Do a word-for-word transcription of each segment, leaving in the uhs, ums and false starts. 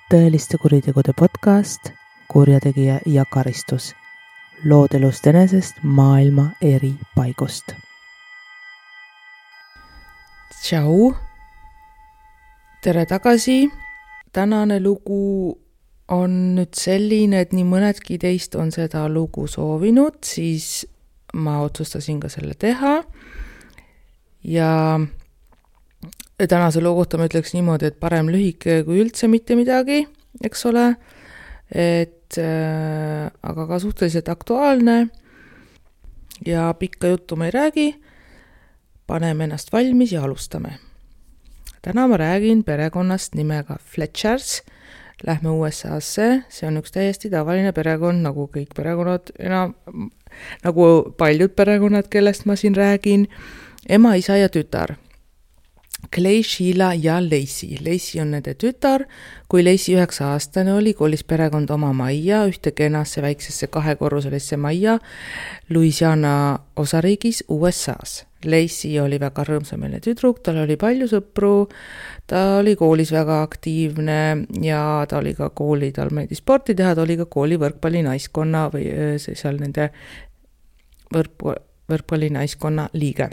tõeliste kuritegude podcast Kurjategija ja karistus. Lood elust enesest maailma eri paigust. Tšau! Tere tagasi! Tänane lugu on nüüd selline, et nii mõnedki teist on seda lugu soovinud, siis ma otsustasin ka selle teha. Ja tänase loo kohta ma ütleks niimoodi, et parem lühike kui üldse mitte midagi, eks ole, et äh, aga ka suhteliselt aktuaalne ja pikka juttu ma ei räägi. Paneme ennast valmis ja alustame. Täna ma räägin perekonnast nimega Fletchers. Lähme U S A-sse, see on üks täiesti tavaline perekond, nagu kõik perekonnad, enam, nagu paljud perekonnad, kellest ma siin räägin. Ema, isa ja tütar. Clay, Sheila ja Lacey. Lacey on nende tütar. Kui Lacey üheksa aastane oli, koolis perekond oma majja, ühte kenasse väiksesse kahekorruselisse majja Louisiana osariigis U S A-s. Lacey oli väga rõõmsameelne tüdruk, tal oli palju sõpru, ta oli koolis väga aktiivne ja ta oli ka kooli, tal meeldis sporti teha, ta oli ka kooli võrkpalli naiskonna või seal nende võrkpalli naiskonna liige.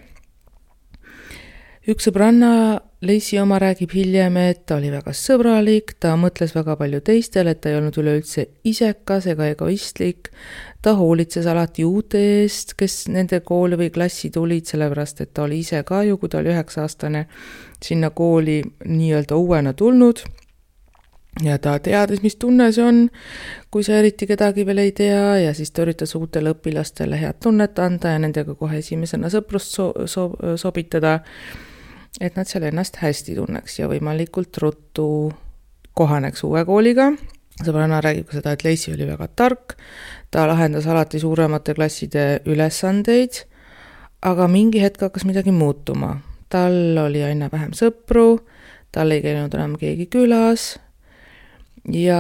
Üks sõbranna, Lacey oma, räägib hiljem, et ta oli väga sõbralik, ta mõtles väga palju teistele, et ta ei olnud üleüldse isekas ega egoistlik. Ta hoolitses alati uute eest, kes nende kooli või klassi tulid, sellepärast, et ta oli ise ka ju, kui ta oli üheksa aastane sinna kooli nii-öelda uuena tulnud. Ja ta teadis, mis tunne see on, kui sa eriti kedagi veel ei tea, ja siis ta üritas uutele õpilastele head tunnet anda ja nendega kohe esimesena sõprust so- so- sobitada, et nad seal ennast hästi tunneks ja võimalikult ruttu kohaneks uue kooliga. Sõbranna räägib ka seda, et Lacey oli väga tark, ta lahendas alati suuremate klasside ülesandeid, aga mingi hetk hakkas midagi muutuma. Tal oli aina vähem sõpru, tal ei käinud enam keegi külas ja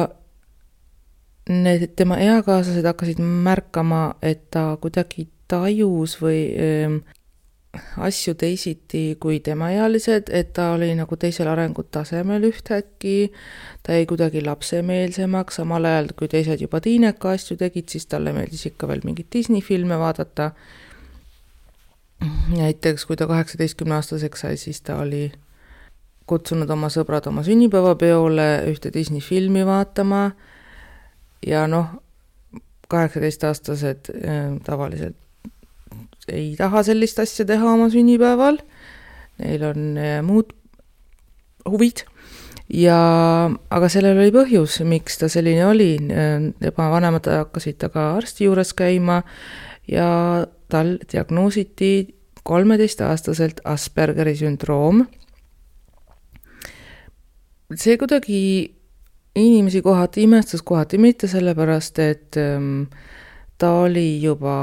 need tema eakaaslased hakkasid märkama, et ta kuidagi tajus või ähm, asju teisiti kui tema ealised, et ta oli nagu teisel arengut tasemel ühtäkki, ta ei kuidagi lapsemeelsemaks, samal ajal kui teised juba tiineka asju tegid, siis talle meeldis ikka veel mingit Disney filme vaadata. Näiteks, kui ta kaheksateistkümne aastaseks sai, siis ta oli kutsunud oma sõbrad oma sünnipäevapeole ühte Disney filmi vaatama ja noh, kaheksateist aastased äh, tavaliselt ei taha sellist asja teha oma sünnipäeval. Neil on muud huvid. Ja, aga sellel oli põhjus, miks ta selline oli. Tema vanemad hakkasid taga arsti juures käima ja tal diagnoositi kolmeteist-aastaselt Aspergeri sündroom. See kuidagi inimesi kohati imestas, kohati mitte sellepärast, et ta oli juba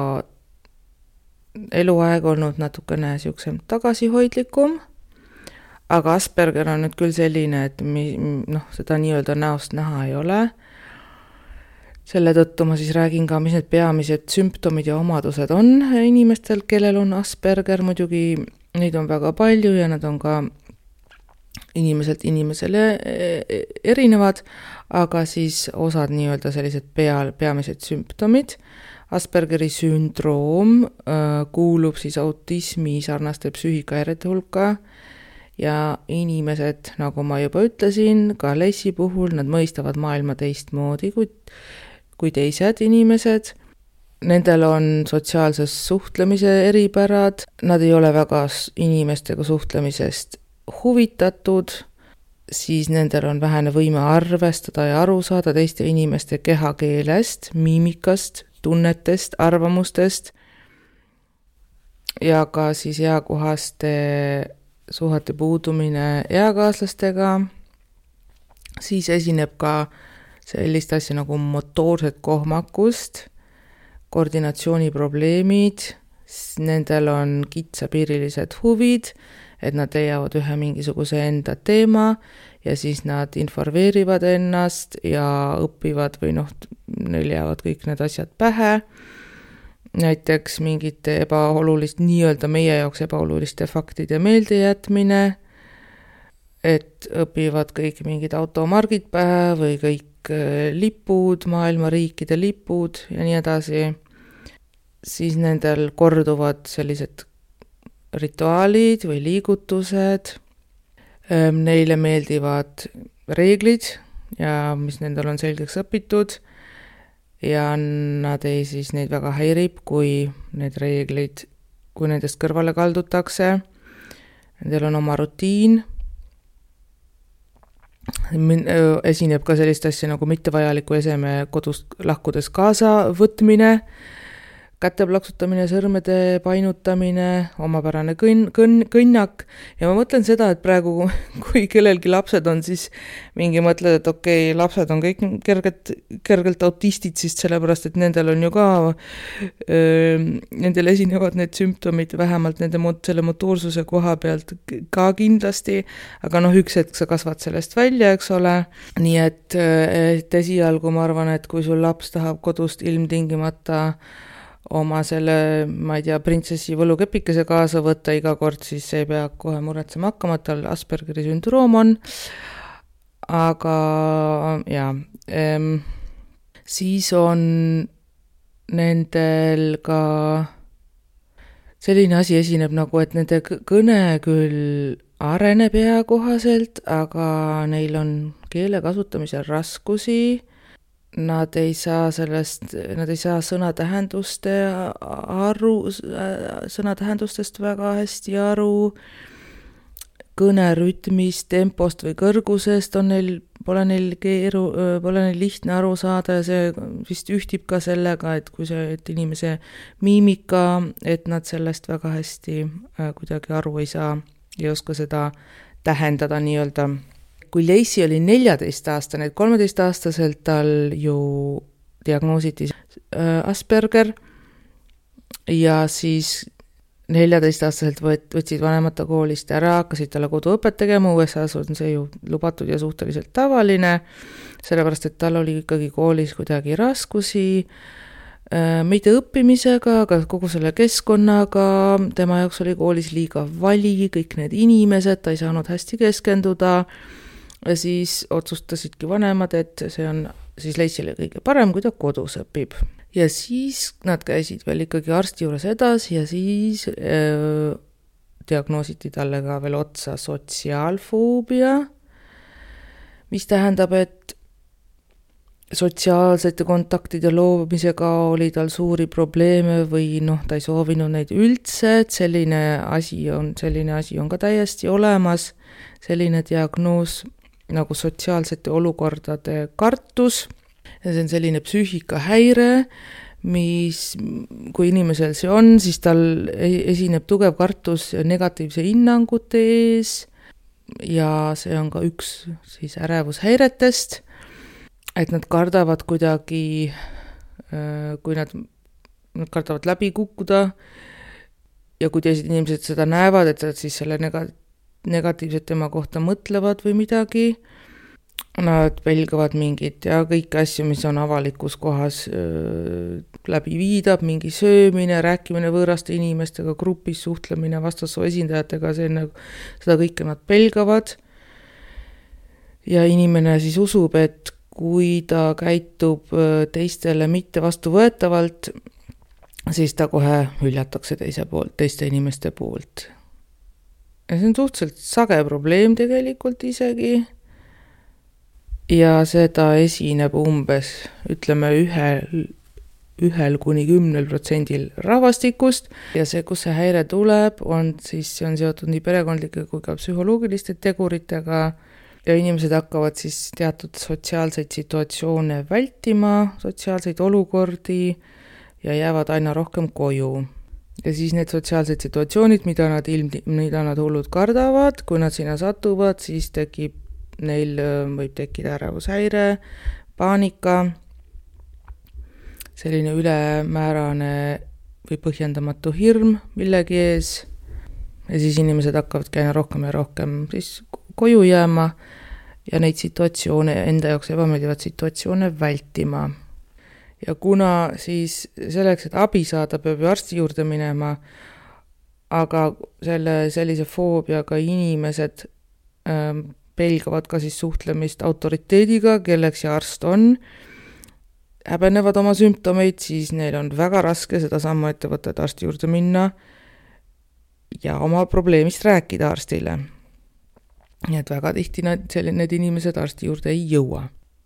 eluaeg olnud natukene siuksem tagasihoidlikum, aga Asperger on nüüd küll selline, et mi, noh, seda nii-öelda näost näha ei ole. Selle tõttu ma siis räägin ka, mis need peamised sümptomid ja omadused on inimestel, kellel on Asperger. Muidugi neid on väga palju ja nad on ka inimeselt inimesele erinevad, aga siis osad nii-öelda sellised pea, peamised sümptomid. Aspergeri sündroom äh, kuulub siis autismi sarnaste psüühikahäirete hulka ja inimesed, nagu ma juba ütlesin, ka Lacey puhul, nad mõistavad maailma teistmoodi kui, kui teised inimesed. Nendel on sotsiaalses suhtlemise eripärad, nad ei ole väga inimestega suhtlemisest huvitatud, siis nendel on vähene võime arvestada ja aru saada teiste inimeste kehakeelest, miimikast, tunnetest, arvamustest ja ka siis eakohaste suhete puudumine eakaaslastega. Siis esineb ka sellist asja nagu motoorset kohmakust, koordinatsiooniprobleemid, nendel on kitsapiirilised huvid, et nad leiavad ühe mingisuguse enda teema ja siis nad informeerivad ennast ja õpivad või noh, neil jäävad kõik need asjad pähe. Näiteks mingite ebaolulist, nii-öelda meie jaoks ebaoluliste faktide meeldejätmine et õpivad kõik mingid automargid pähe või kõik lipud, maailma riikide lipud ja nii edasi, siis nendel korduvad sellised rituaalid või liigutused. Neile meeldivad reeglid ja mis nendel on selgeks õpitud ja nad ei siis neid väga häirib, kui need reeglid, kui nendest kõrvale kaldutakse. Nendel on oma rutiin. Esineb ka sellist asja nagu mittevajaliku eseme kodust lahkudes kaasa võtmine, käte plaksutamine, sõrmede painutamine, omapärane kõn, kõn, kõnnak. Ja ma mõtlen seda, et praegu, kui kellelgi lapsed on, siis mingi mõtled, et okei, okay, lapsed on kõik kergelt, kergelt autistid, siis sellepärast, et nendel on ju ka, öö, nendel esinevad need sümptomid vähemalt nende selle motoorsuse koha pealt ka kindlasti, aga noh, üks hetk sa kasvad sellest välja, eks ole. Nii et, et esialgu ma arvan, et kui sul laps tahab kodust ilmtingimata oma selle, ma ei tea, printsessi võlukepikese kaasa võtta iga kord, siis ei pea kohe muretsema hakkama, et tal Aspergeri sündroom on. Aga jah, ehm, siis on nendel ka selline asi esineb nagu, et nende kõne küll areneb eakohaselt, aga neil on keele kasutamisel raskusi. Nad ei saa sellest, nad ei saa sõnatähenduste aru, sõnatähendustest väga hästi aru, kõnerütmist, tempost või kõrgusest on neil, pole neil keeru, pole neil lihtne aru saada ja see vist ühtib ka sellega, et kui see, et inimese miimika, et nad sellest väga hästi kuidagi aru ei saa, ei oska seda tähendada nii-öelda. Kui Leisi oli neljateist aastane, et kolmeteist aastaselt tal ju diagnoositi Asperger ja siis neljateist aastaselt võt, võtsid vanemata koolist ära, hakkasid talle koduõpet tegema, U S A-s on see ju lubatud ja suhteliselt tavaline, sellepärast et tal oli ikkagi koolis kuidagi raskusi, mitte õppimisega, aga kogu selle keskkonnaga, tema jaoks oli koolis liiga vali, kõik need inimesed, ta ei saanud hästi keskenduda. Ja siis otsustasidki vanemad, et see on siis Leisile kõige parem, kui ta kodus õpib. Ja siis nad käisid veel ikkagi arsti juures edasi ja siis äh, diagnoositi talle ka veel otsa sotsiaalfoobia, mis tähendab, et sotsiaalsete kontaktide loomisega oli tal suuri probleeme või noh, ta ei soovinud neid üldse, et selline asi on, selline asi on ka täiesti olemas, selline diagnoos nagu sotsiaalsete olukordade kartus. Ja see on selline psüühikahäire, mis, kui inimesel see on, siis tal esineb tugev kartus negatiivse hinnangute ees ja see on ka üks siis ärevushäiretest, et nad kardavad kuidagi, kui nad, nad kardavad läbi kukkuda ja kui teised inimesed seda näevad, et nad siis selle negatiivse negatiivselt tema kohta mõtlevad või midagi. Nad pelgavad mingit ja kõiki asju, mis on avalikus kohas öö, läbi viidab, mingi söömine, rääkimine võõraste inimestega, grupis suhtlemine, vastassoo esindajatega, see nagu, seda kõike nad pelgavad. Ja inimene siis usub, et kui ta käitub teistele mitte vastuvõetavalt, siis ta kohe hüljatakse teise poolt, teiste inimeste poolt. Ja see on suhteliselt sage probleem tegelikult isegi ja seda esineb umbes, ütleme, ühel, ühel kuni kümnel protsendil rahvastikust ja see, kus see häire tuleb, on siis, see on seotud nii perekondlike kui ka psühholoogiliste teguritega ja inimesed hakkavad siis teatud sotsiaalseid situatsioone vältima, sotsiaalseid olukordi ja jäävad aina rohkem koju. Ja siis need sotsiaalsed situatsioonid, mida nad, ilm, mida nad hullud kardavad, kui nad sinna satuvad, siis tekib, neil võib tekkida ärevushäire, paanika, selline ülemäärane või põhjendamatu hirm millegi ees. Ja siis inimesed hakkavad aina rohkem ja rohkem siis koju jääma ja neid situatsioone, enda jaoks ebameeldivad situatsioone vältima. Ja kuna siis selleks, et abi saada, peab ju arsti juurde minema, aga selle, sellise foobiaga inimesed ähm, pelgavad ka siis suhtlemist autoriteediga, kelleks see arst on, häbenevad oma sümptomeid, siis neil on väga raske seda sammu ette võtta, et arsti juurde minna ja oma probleemist rääkida arstile. Nii et väga tihti need, need inimesed arsti juurde ei jõua.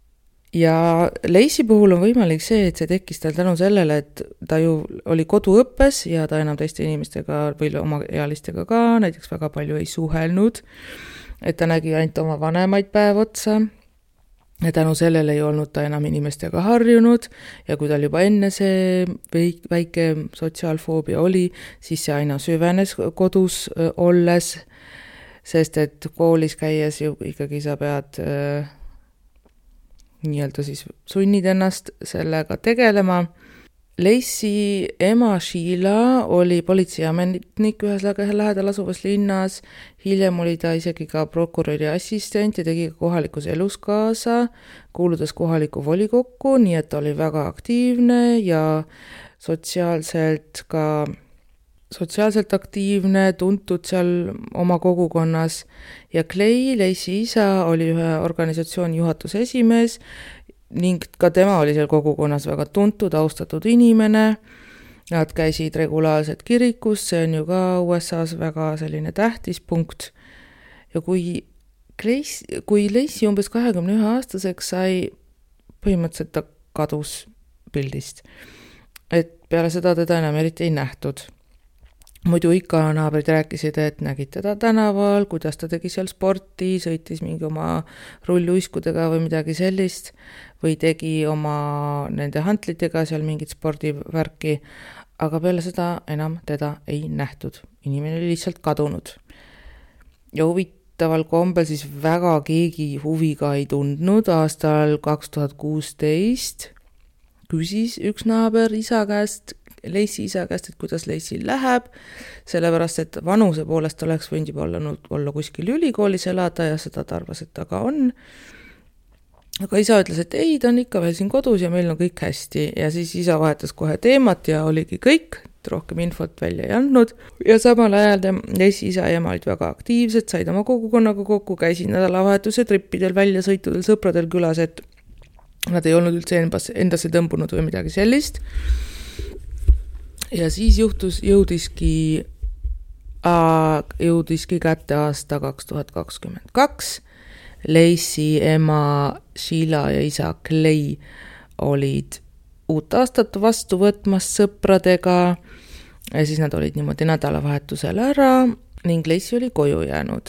Ja Lacey puhul on võimalik see, et see tekkis tal tänu sellele, et ta ju oli koduõppes ja ta enam teiste inimestega või oma ealistega ka näiteks väga palju ei suhelnud, et ta nägi ainult oma vanemaid päev otsa. Ja tänu sellele ei olnud ta enam inimestega harjunud ja kui tal juba enne see väike sotsiaalfoobia oli, siis see aina süvenes kodus olles, sest et koolis käies ju ikkagi sa pead äh, nii-öelda siis sunnid ennast sellega tegelema. Lacey ema Sheila oli politseiametnik ühes lähedal asuvas linnas, hiljem oli ta isegi ka prokuröri assistent ja tegi kohalikus elus kaasa, kuuludes kohaliku volikokku, nii et ta oli väga aktiivne ja sotsiaalselt ka sotsiaalselt aktiivne, tuntud seal oma kogukonnas ja Clay, Lacey isa, oli ühe organisatsiooni juhatuse esimees ning ka tema oli seal kogukonnas väga tuntud, austatud inimene. Nad käisid regulaarselt kirikus, see on ju ka U S A-s väga selline tähtis punkt. Ja kui, Lacey, kui Lacey umbes kahekümne ühe aastaseks sai, põhimõtteliselt ta kadus pildist. Et peale seda teda enam eriti ei nähtud. Muidu ikka naabrid rääkisid, et nägid teda tänaval, kuidas ta tegi seal sporti, sõitis mingi oma rulluiskudega või midagi sellist, või tegi oma nende hantlitega seal mingit spordivärki, aga peale seda enam teda ei nähtud. Inimene oli lihtsalt kadunud. Ja huvitaval kombel siis väga keegi huviga ei tundnud. Aastal kaks tuhat kuusteist küsis üks naaber isa käest, Lacey isa käest, et kuidas Lacey läheb, sellepärast, et vanuse poolest oleks võinud juba olla, olla kuskil ülikoolis elada ja seda ta arvas, et ta ka on. Aga isa ütles, et ei, ta on ikka veel siin kodus ja meil on kõik hästi. Ja siis isa vahetas kohe teemat ja oligi kõik, rohkem infot välja ei andnud. Ja samal ajal Lacey isa ja ema olid väga aktiivsed, said oma kogukonnaga kokku, käisid nädalavahetuse trippidel, väljasõitudel, sõpradel külas, et nad ei olnud üldse endasse tõmbunud või midagi sellist. Ja siis juhtus, jõudiski, jõudiski kätte aasta kaks tuhat kakskümmend kaks. Lacey ema Sheila ja isa Clay olid uut aastat vastu võtmas sõpradega ja siis nad olid niimoodi nädalavahetusel ära ning Lacey oli koju jäänud.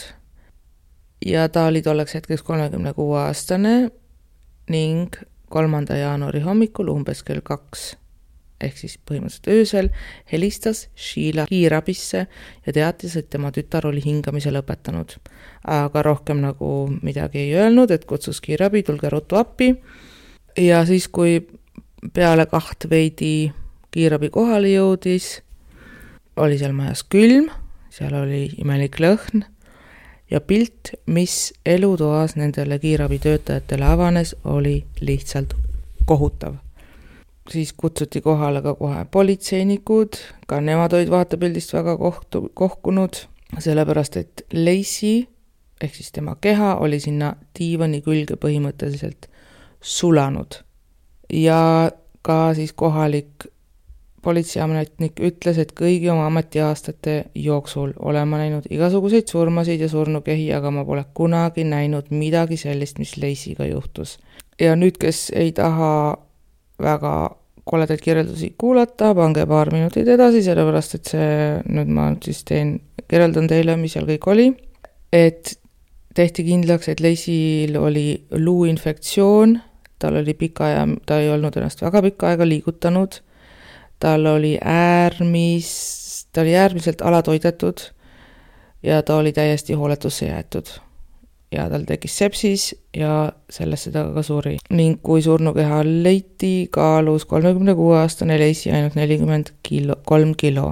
Ja ta oli tolleks hetkeks kolmekümne kuue aastane ning kolmanda jaanuari hommikul umbes kell kaks ehk siis põhimõtteliselt öösel helistas Sheila kiirabisse ja teatis, et tema tütar oli hingamise lõpetanud. Aga rohkem nagu midagi ei öelnud, et kutsus kiirabi, tulge ruttu appi. Ja siis, kui peale kaht veidi kiirabi kohale jõudis, oli seal majas külm, seal oli imelik lõhn ja pilt, mis elutoas nendele kiirabi töötajatele avanes, oli lihtsalt kohutav. Siis kutsuti kohale ka kohe politseinikud, ka nemad olid vaatepildist väga kohtu, kohkunud, sellepärast, et Lacey, ehk siis tema keha, oli sinna diivani külge põhimõtteliselt sulanud. Ja ka siis kohalik politseiametnik ütles, et kõigi oma ametiaastate jooksul olen ma näinud igasuguseid surmasid ja surnukehi, aga ma pole kunagi näinud midagi sellist, mis Laceyga juhtus. Ja nüüd, kes ei taha väga koledaid kirjeldusi kuulata, pange paar minutit edasi, sellepärast, et see nüüd ma siis teen, kirjeldan teile, mis seal kõik oli. Et tehti kindlaks, et Lacey'l oli luuinfektsioon, tal oli pika ja ta ei olnud ennast väga pikka aega liigutanud, tal oli äärmis, ta oli äärmiselt alatoidetud ja ta oli täiesti hooletusse jäetud. Ja tal tekkis sepsis ja sellest seda ka suri. Ning kui surnukeha leiti, kaalus kolmekümne kuue aastane Lacey ainult nelikümmend kilo, kolm kilo.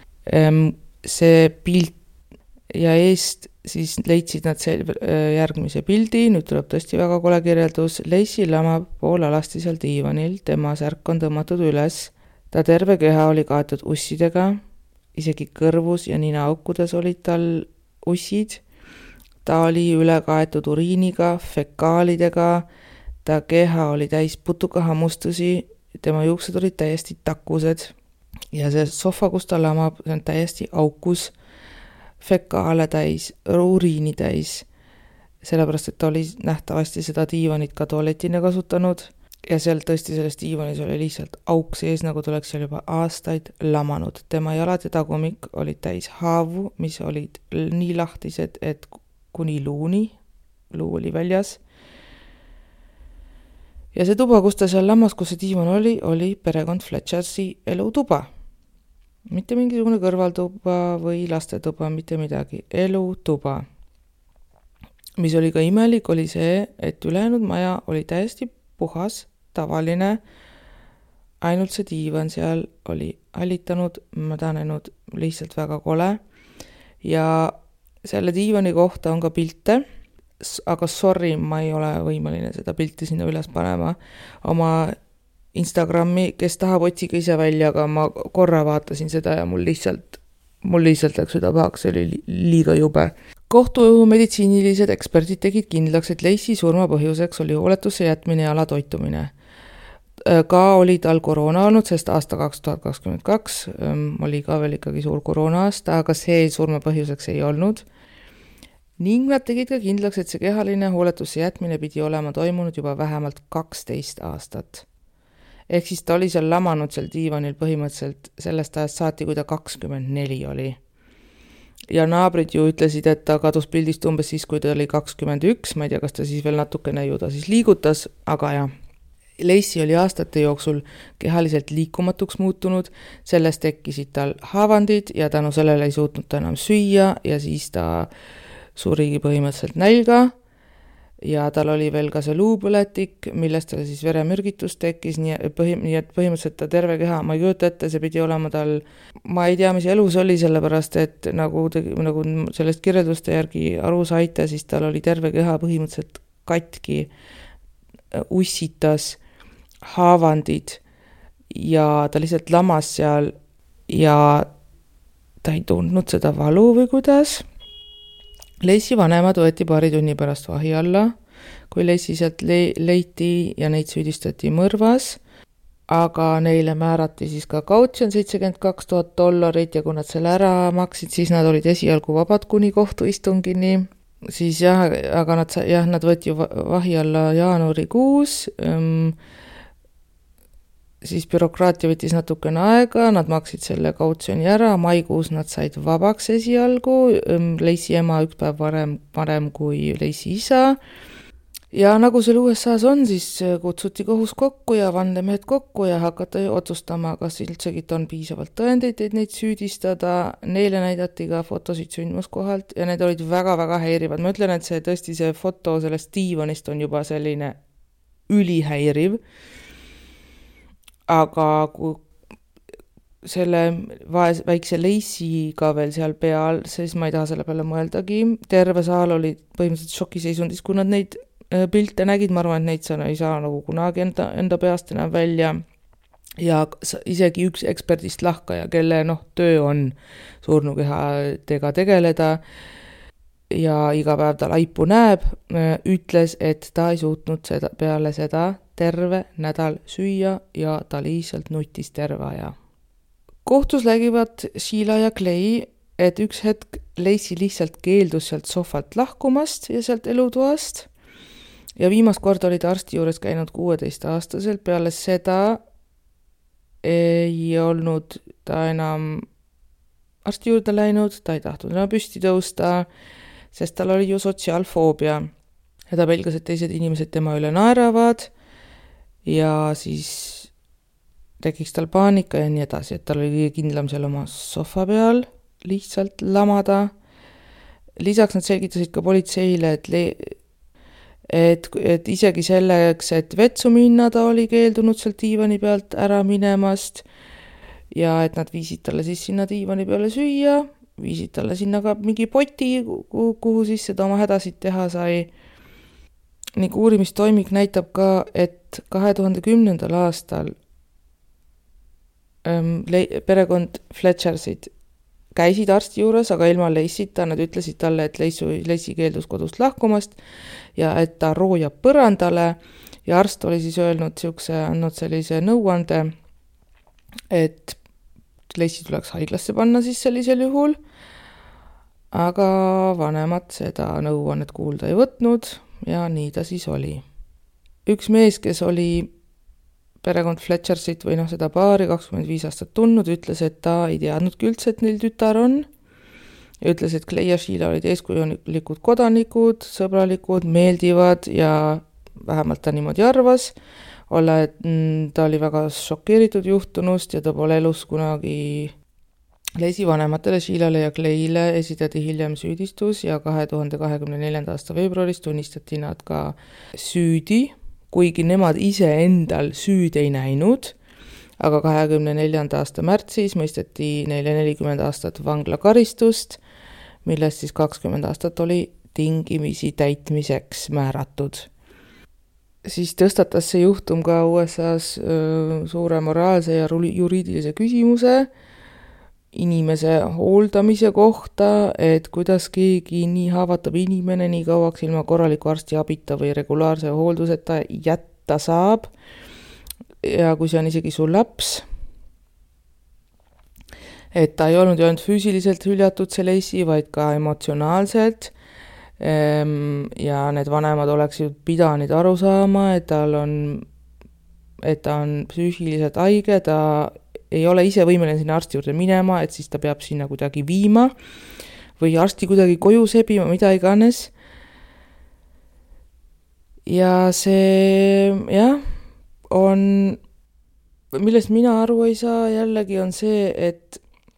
See pilt ja eest siis leidsid nad järgmise pildi, nüüd tuleb tõesti väga kole kirjeldus. Lacey lamab pool alasti seal diivanil, tema särk on tõmmatud üles, ta terve keha oli kaetud ussidega, isegi kõrvus ja ninaaukudes olid tal ussid. ta oli üle kaetud uriiniga, fekaalidega, ta keha oli täis putukahammustusi, tema juuksed olid täiesti takused ja see sohva, kus ta lamab, see on täiesti aukus, fekaale täis, uriini täis, sellepärast, et ta oli nähtavasti seda diivanit ka tualetina kasutanud ja seal tõesti selles diivanis oli lihtsalt auk sees, nagu ta oleks seal juba aastaid lamanud. Tema jalad ja tagumik olid täis haavu, mis olid nii lahtised, et kuni luuni, luu oli väljas. Ja see tuba, kus ta seal lammas, kus see diivan oli, oli perekond Fletchersi elutuba. Mitte mingisugune kõrvaltuba või lastetuba, mitte midagi. Elutuba. Mis oli ka imelik, oli see, et ülejäänud maja oli täiesti puhas, tavaline. Ainult see diivan seal oli hallitanud, mädanenud, lihtsalt väga kole. Ja selle diivani kohta on ka pilte, aga sorry, ma ei ole võimeline seda pilti sinna üles panema oma Instagrami, kes tahab otsiga ise välja, aga ma korra vaatasin seda ja mul lihtsalt, mul lihtsalt läks süda pahaks, see oli liiga jube. Kohtumeditsiinilised eksperdid tegid kindlaks, et Lacey surma põhjuseks oli hooletusse jätmine ja alatoitumine. Ka oli tal koroona olnud, sest aasta kaks tuhat kakskümmend kaks oli ka veel ikkagi suur koroona aasta, aga see surma põhjuseks ei olnud. Ning nad tegid ka kindlaks, et see kehaline hooletusse jätmine pidi olema toimunud juba vähemalt kaksteist aastat. Ehk siis ta oli seal lamanud seal diivanil põhimõtteliselt sellest ajast saati, kui ta kakskümmend neli oli. Ja naabrid ju ütlesid, et ta kadus pildist umbes siis, kui ta oli kakskümmend üks, ma ei tea, kas ta siis veel natukene ju ta siis liigutas, aga jah. Lacey oli aastate jooksul kehaliselt liikumatuks muutunud, sellest tekkisid tal haavandid ja tänu sellele ei suutnud ta enam süüa ja siis ta surigi põhimõtteliselt nälga ja tal oli veel ka see luupõletik, millest tal siis veremürgitus tekkis, nii, põhim-, nii et põhimõtteliselt ta terve keha, ma ei kujuta ette, see pidi olema tal, ma ei tea, mis elus oli, sellepärast, et nagu, nagu sellest kirjelduste järgi aru saite, siis tal oli terve keha põhimõtteliselt katki, ussitas, haavandid ja ta lihtsalt lamas seal ja ta ei tundnud seda valu või kuidas. Lacey vanemad võeti paari tunni pärast vahi alla, kui Lacey sealt le- leiti ja neid süüdistati mõrvas, aga neile määrati siis ka kautsjon seitsekümmend kaks tuhat dollarit ja kui nad selle ära maksid, siis nad olid esialgu vabad kuni kohtuistungini. Siis jah, aga nad, jah, nad võeti vahi alla jaanuarikuus, ähm, siis bürokraatia võttis natukene aega, nad maksid selle kautsjoni ära, maikuus nad said vabaks esialgu, Lacey ema üks päev varem, varem kui Lacey isa. Ja nagu seal U S A-s on, siis kutsuti kohus kokku ja vandemehed kokku ja hakata otsustama, kas üldsegit on piisavalt tõendeid, et neid süüdistada. Neile näidati ka fotosid sündmuskohalt ja need olid väga-väga häirivad. Ma ütlen, et see tõesti see foto sellest diivanist on juba selline ülihäiriv. Aga kui selle vaes, väikse Lacey ka veel seal peal, siis ma ei taha selle peale mõeldagi. Terve saal oli põhimõtteliselt šokiseisundis, kui nad neid pilte nägid, ma arvan, et neid sa ei saa nagu kunagi enda, enda peast enam välja. Ja isegi üks eksperdist lahkaja, kelle noh, töö on surnukehadega tegeleda ja iga päev ta laipu näeb, ütles, et ta ei suutnud seda, peale seda terve nädal süüa ja ta lihtsalt nutis terve aja. Kohtus lägivad Sheila ja Clay, et üks hetk Lacey lihtsalt keeldus sealt sohvalt lahkumast ja sealt elutoast ja viimast korda oli ta arsti juures käinud kuueteist aastaselt, peale seda ei olnud ta enam arsti juurde läinud, ta ei tahtnud enam püsti tõusta, sest tal oli ju sotsiaalfoobia ja ta pelgas, et teised inimesed tema üle naeravad ja siis tekiks tal paanika ja nii edasi, et tal oli kõige kindlam seal oma sohva peal lihtsalt lamada. Lisaks nad selgitasid ka politseile, et, le- et, et isegi selleks, et vetsu minna, ta oli keeldunud sealt diivani pealt ära minemast ja et nad viisid talle siis sinna diivani peale süüa, viisid talle sinna ka mingi poti, kuhu, kuhu siis seda oma hädasid teha sai. Ning uurimistoimik näitab ka, et kahe tuhande kümnendal aastal ähm, le- perekond Fletchersid käisid arsti juures, aga ilma Leissita, nad ütlesid talle, et Leissu, Leissi keeldus kodust lahkumast ja et ta roojab põrandale ja arst oli siis öelnud siukse, andnud sellise nõuande, et Leissi tuleks haiglasse panna siis sellisel juhul, aga vanemad seda nõuannet kuulda ei võtnud ja nii ta siis oli. Üks mees, kes oli perekond Fletchersit või noh, seda paari kakskümmend viis aastat tundnud, ütles, et ta ei teadnudki üldse, et neil tütar on. Ja ütles, et Clay ja Sheila olid eeskujulikud kodanikud, sõbralikud, meeldivad ja vähemalt ta niimoodi arvas. Olla, et ta oli väga šokeeritud juhtunust ja ta pole elus kunagi Leisi vanematele Sheilale ja Clay'le esitati hiljem süüdistus ja kahe tuhande kahekümne neljanda aasta veebruaris tunnistati nad ka süüdi, kuigi nemad ise endal süüd ei näinud, aga kahekümne neljanda aasta märtsis mõisteti neile nelikümmend aastat vanglakaristust, millest siis kakskümmend aastat oli tingimisi täitmiseks määratud. Siis tõstatas see juhtum ka U S A-s suure moraalse ja juriidilise küsimuse inimese hooldamise kohta, et kuidas keegi nii haavatab inimene nii kauaks ilma korraliku arsti abita või regulaarse hoolduseta jätta saab. Ja kui see on isegi su laps, et ta ei olnud ju ainult füüsiliselt hüljatud see Leisi, vaid ka emotsionaalselt. Ja need vanemad oleksid pidanud aru saama, et tal on, et ta on psüühiliselt haige, ta ei ole ise võimeline sinna arsti juurde minema, et siis ta peab sinna kuidagi viima või arsti kuidagi koju sebima, mida iganes. Ja see, jah, on, millest mina aru ei saa jällegi on see, et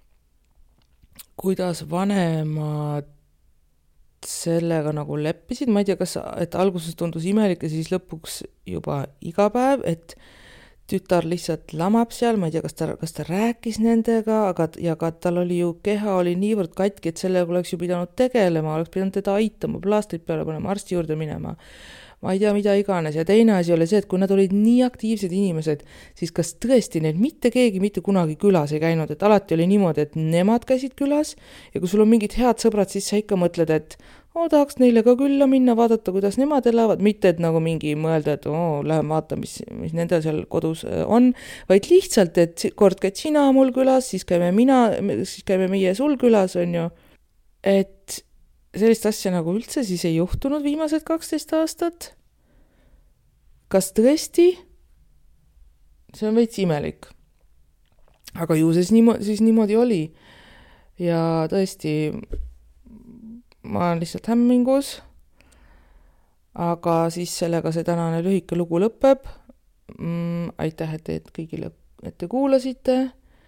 kuidas vanemad sellega nagu leppisid, ma ei tea, kas, et alguses tundus imelik ja siis lõpuks juba iga päev, et tütar lihtsalt lamab seal, ma ei tea, kas ta, kas ta rääkis nendega, aga ja ka tal oli ju keha oli niivõrd katki, et sellega oleks ju pidanud tegelema, oleks pidanud teda aitama, plaastrid peale panema, arsti juurde minema. Ma ei tea, mida iganes. Ja teine asi oli see, et kui nad olid nii aktiivsed inimesed, siis kas tõesti neil mitte keegi mitte kunagi külas ei käinud, et alati oli niimoodi, et nemad käisid külas ja kui sul on mingid head sõbrad, siis sa ikka mõtled, et oo, tahaks neile ka külla minna, vaadata, kuidas nemad elavad, mitte et nagu mingi mõelda, et oo, lähen vaata, mis, mis nendel seal kodus on, vaid lihtsalt, et kord käid sina mul külas, siis käime mina, siis käime meie sul külas, on ju, et sellist asja nagu üldse siis ei juhtunud viimased kaksteist aastat. Kas tõesti? See on veits imelik. Aga ju see niimoodi, siis niimoodi oli. Ja tõesti, ma olen lihtsalt hämmingus. Aga siis sellega see tänane lühike lugu lõpeb. Mm, aitäh, et te kõigile ette kuulasite.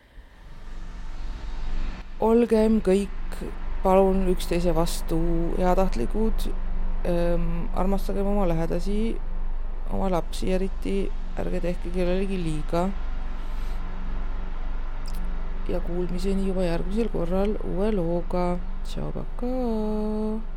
Olgem kõik palun üksteise vastu heatahtlikud, ähm, armastagem oma lähedasi, oma lapsi eriti, ärge tehke kellelegi liiga. Ja kuulmiseni juba järgmisel korral uue looga. Tšau, paka!